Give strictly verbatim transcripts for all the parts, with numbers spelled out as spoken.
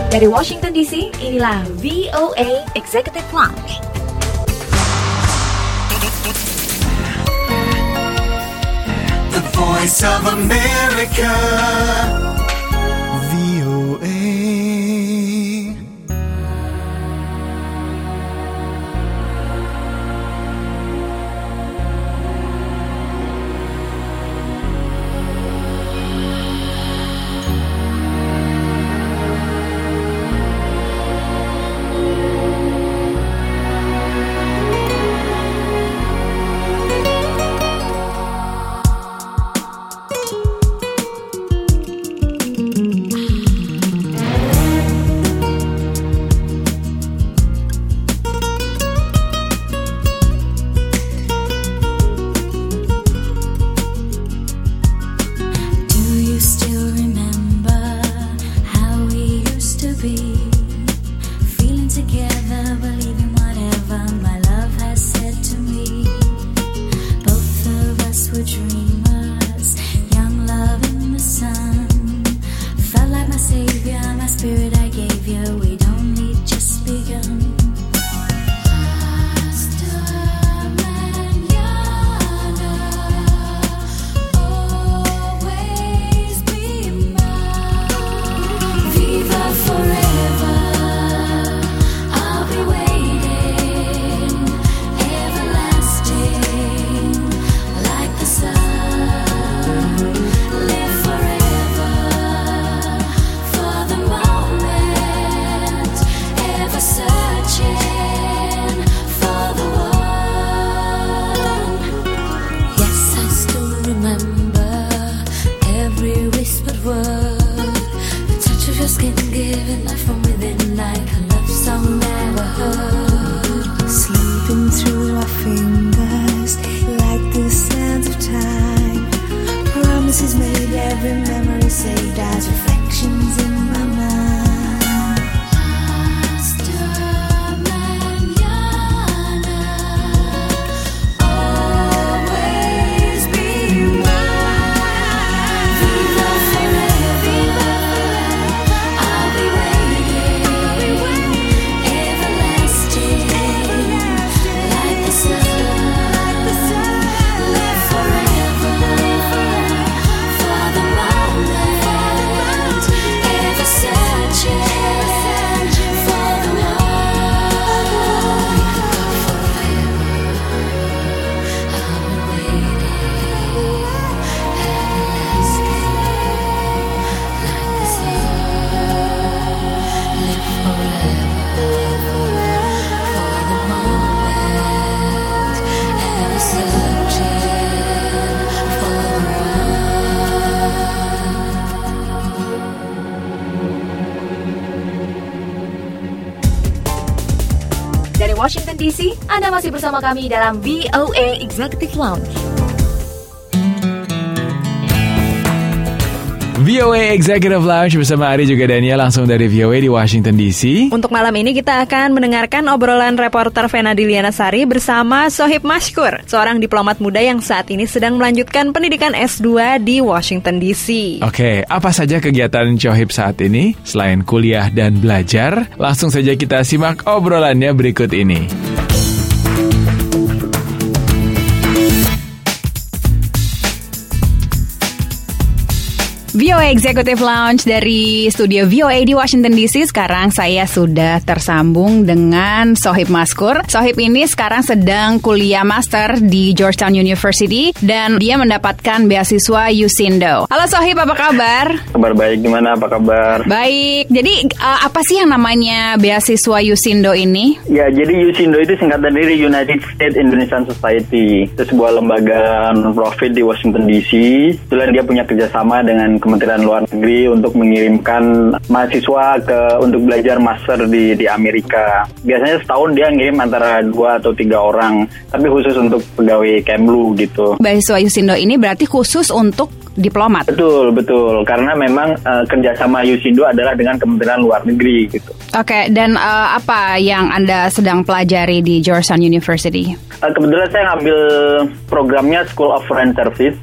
Dari Washington D C, inilah V O A Executive Lounge. The Voice of America, V O A. Washington D C, Anda masih bersama kami dalam V O A Executive Lounge. V O A Executive Lounge bersama Ari juga Dania langsung dari V O A di Washington D C. Untuk malam ini kita akan mendengarkan obrolan reporter Vena Diliana Sari bersama Sohib Mashkur, seorang diplomat muda yang saat ini sedang melanjutkan pendidikan S dua di Washington D C. Oke, apa saja kegiatan Sohib saat ini selain kuliah dan belajar? Langsung saja kita simak obrolannya berikut ini. V O A Executive Lounge dari studio V O A di Washington D C. Sekarang saya sudah tersambung dengan Sohib Mashkur. Sohib ini sekarang sedang kuliah master di Georgetown University dan dia mendapatkan beasiswa USINDO. Halo Sohib, apa kabar? Kabar baik, gimana? Apa kabar? Baik. Jadi uh, apa sih yang namanya beasiswa USINDO ini? Ya, jadi USINDO itu singkatan dari United States Indonesian Society. Itu sebuah lembaga non-profit di Washington D C. Kebetulan dia punya kerjasama dengan Kementerian Luar Negeri untuk mengirimkan mahasiswa ke untuk belajar master di di Amerika. Biasanya setahun dia ngirim antara dua atau tiga orang, tapi khusus untuk pegawai Kemlu gitu. Beasiswa USINDO ini berarti khusus untuk diplomat. Betul, betul. Karena memang uh, kerjasama USINDO adalah dengan Kementerian Luar Negeri gitu. Oke, dan uh, apa yang Anda sedang pelajari di Georgetown University? Uh, kebetulan saya ngambil programnya School of Foreign Service.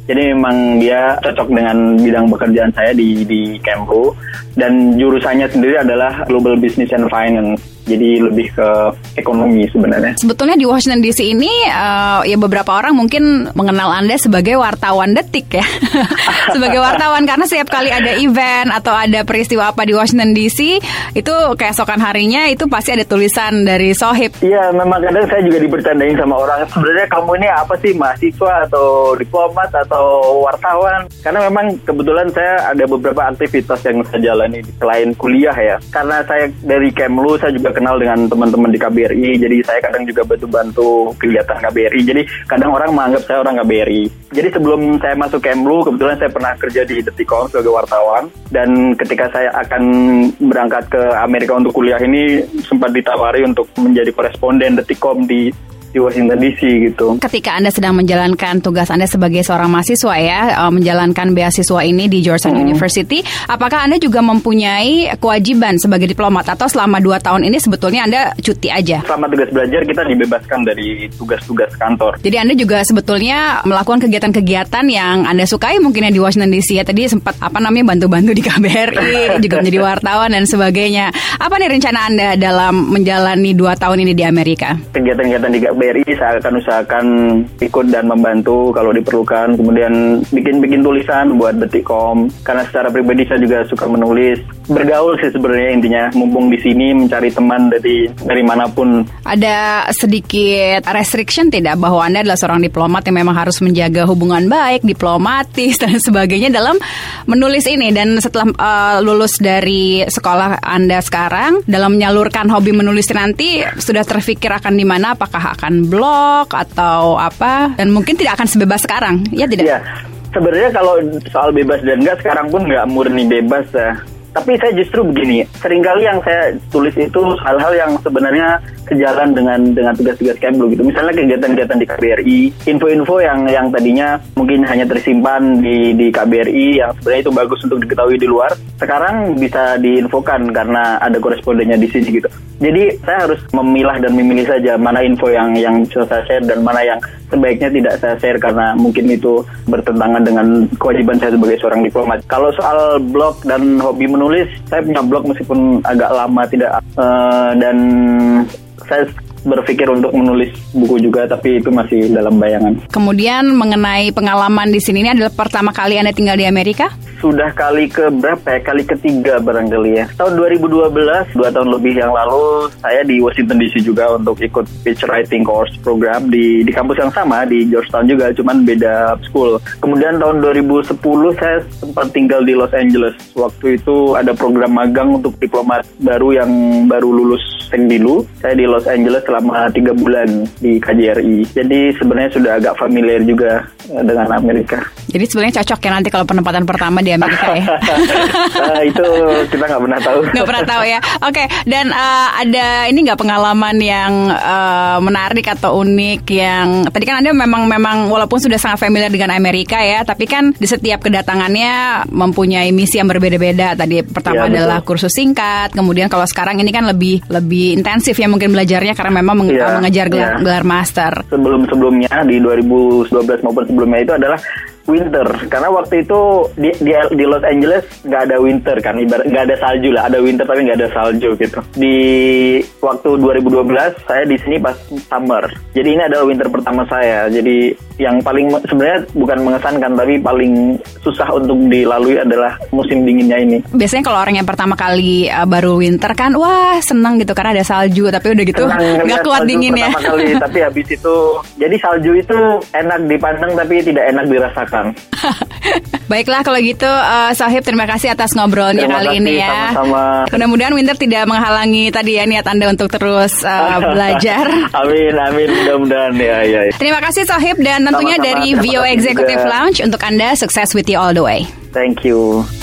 Jadi memang dia cocok dengan bidang pekerjaan saya di di Kemlu, dan jurusannya sendiri adalah Global Business and Finance. Jadi lebih ke ekonomi sebenarnya. Sebetulnya di Washington D C ini uh, ya beberapa orang mungkin mengenal Anda sebagai wartawan detik ya. Sebagai wartawan karena setiap kali ada event atau ada peristiwa apa di Washington D C itu keesokan harinya itu pasti ada tulisan dari Sohib. Iya, memang kadang saya juga dibercandain sama orang, sebenarnya kamu ini apa sih, mahasiswa atau diplomat atau wartawan? Karena memang kebetulan saya ada beberapa aktivitas yang saya jalani selain kuliah ya. Karena saya dari Kemlu, saya juga kenal dengan teman-teman di K B R I, jadi saya kadang juga bantu-bantu kegiatan K B R I. Jadi kadang orang menganggap saya orang K B R I. Jadi sebelum saya masuk Kemlu, kebetulan saya pernah kerja di Detikcom sebagai wartawan, dan ketika saya akan berangkat ke Amerika untuk kuliah ini sempat ditawari untuk menjadi koresponden Detikcom di di Washington D C gitu. Ketika Anda sedang menjalankan tugas Anda sebagai seorang mahasiswa ya, menjalankan beasiswa ini di Georgetown hmm. University, apakah Anda juga mempunyai kewajiban sebagai diplomat atau selama dua tahun ini sebetulnya Anda cuti aja? Selama tugas belajar kita dibebaskan dari tugas-tugas kantor. Jadi Anda juga sebetulnya melakukan kegiatan-kegiatan yang Anda sukai mungkin ya di Washington D C ya. Tadi sempat apa namanya bantu-bantu di K B R I, juga menjadi wartawan dan sebagainya. Apa nih rencana Anda dalam menjalani dua tahun ini di Amerika? Kegiatan-kegiatan di K B R I saya akan usahakan ikut dan membantu kalau diperlukan, kemudian bikin-bikin tulisan buat Detikcom, karena secara pribadi saya juga suka menulis, bergaul sih sebenarnya intinya, mumpung di sini mencari teman dari dari manapun. Ada sedikit restriction tidak bahwa Anda adalah seorang diplomat yang memang harus menjaga hubungan baik, diplomatis dan sebagainya dalam menulis ini, dan setelah uh, lulus dari sekolah Anda sekarang dalam menyalurkan hobi menulis nanti sudah terfikir akan di mana, apakah akan blog atau apa, dan mungkin tidak akan sebebas sekarang, ya tidak? Iya, sebenarnya kalau soal bebas dan enggak, sekarang pun nggak murni bebas ya. Tapi saya justru begini, seringkali yang saya tulis itu hal-hal yang sebenarnya sejalan dengan dengan tugas-tugas Kemlu gitu. Misalnya kegiatan-kegiatan di K B R I, info-info yang yang tadinya mungkin hanya tersimpan di di K B R I yang sebenarnya itu bagus untuk diketahui di luar, sekarang bisa diinfokan karena ada korespondennya di sini gitu. Jadi saya harus memilah dan memilih saja mana info yang yang bisa saya share dan mana yang sebaiknya tidak saya share karena mungkin itu bertentangan dengan kewajiban saya sebagai seorang diplomat. Kalau soal blog dan hobi menulis, saya punya blog meskipun agak lama tidak uh, dan saya berpikir untuk menulis buku juga, tapi itu masih dalam bayangan. Kemudian mengenai pengalaman di sini, ini adalah pertama kali Anda tinggal di Amerika? Sudah kali ke berapa ya? Kali ketiga barangkali ya. Tahun dua ribu dua belas, dua tahun lebih yang lalu, saya di Washington D C juga untuk ikut speech writing course program di di kampus yang sama di Georgetown juga, cuman beda school. Kemudian tahun dua ribu sepuluh saya sempat tinggal di Los Angeles. Waktu itu ada program magang untuk diplomat baru yang baru lulus Sengdilu. Saya di Los Angeles selama tiga bulan di K J R I. Jadi sebenarnya sudah agak familiar juga dengan Amerika. Jadi sebenarnya cocok ya nanti kalau penempatan pertama di Amerika ya. uh, itu kita nggak pernah tahu. Nggak pernah tahu ya. Oke, okay. Dan uh, ada ini nggak pengalaman yang uh, menarik atau unik yang tadi kan Anda memang memang walaupun sudah sangat familiar dengan Amerika ya, tapi kan di setiap kedatangannya mempunyai misi yang berbeda-beda. Tadi pertama ya, adalah betul. Kursus singkat, kemudian kalau sekarang ini kan lebih lebih intensif ya mungkin belajarnya karena memang meng- ya, mengejar gelar, ya. gelar master. Sebelum-sebelumnya di dua ribu dua belas maupun sebelumnya itu adalah winter, karena waktu itu di di, di Los Angeles nggak ada winter kan, ibarat nggak ada salju lah, ada winter tapi nggak ada salju gitu. Di waktu dua ribu dua belas saya di sini pas summer, jadi ini adalah winter pertama saya. Jadi yang paling sebenarnya bukan mengesankan tapi paling susah untuk dilalui adalah musim dinginnya ini. Biasanya kalau orang yang pertama kali uh, baru winter kan, wah senang gitu karena ada salju, tapi udah gitu nggak kuat dingin ya. Pertama kali, tapi habis itu jadi salju itu enak dipandang tapi tidak enak dirasakan. Baiklah kalau gitu uh, Sohib, terima kasih atas ngobrolnya terima kali kasih, ini ya. Sama-sama. Mudah-mudahan winter tidak menghalangi tadi ya niat Anda untuk terus uh, belajar. Amin, amin, mudah-mudahan ya, ya, ya. Terima kasih Sohib, dan tentunya sama-sama, dari V O A Executive Lounge untuk Anda, sukses with you all the way. Thank you.